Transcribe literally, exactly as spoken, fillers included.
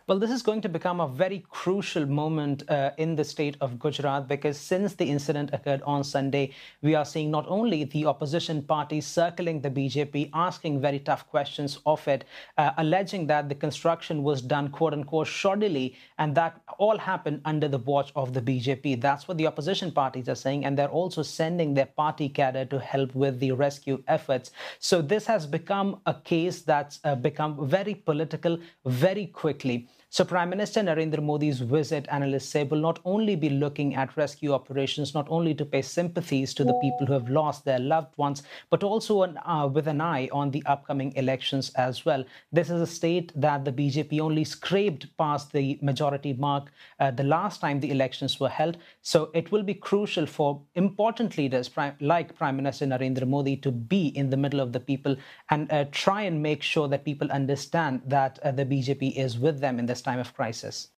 Well, this is going to become a very crucial moment uh, in the state of Gujarat because since the incident occurred on Sunday, we are seeing not only the opposition parties circling the B J P, asking very tough questions of it, uh, alleging that the construction was done, quote unquote, shoddily, and that all happened under the watch of the B J P. That's what the opposition parties are saying, and they're also sending their party cadre to help with the rescue efforts. So this has become a case that's uh, become very political very quickly. So Prime Minister Narendra Modi's visit, analysts say, will not only be looking at rescue operations, not only to pay sympathies to the people who have lost their loved ones, but also an, uh, with an eye on the upcoming elections as well. This is a state that the B J P only scraped past the majority mark uh, the last time the elections were held. So it will be crucial for important leaders like Prime Minister Narendra Modi to be in the middle of the people and uh, try and make sure that people understand that uh, the B J P is with them in this time of crisis.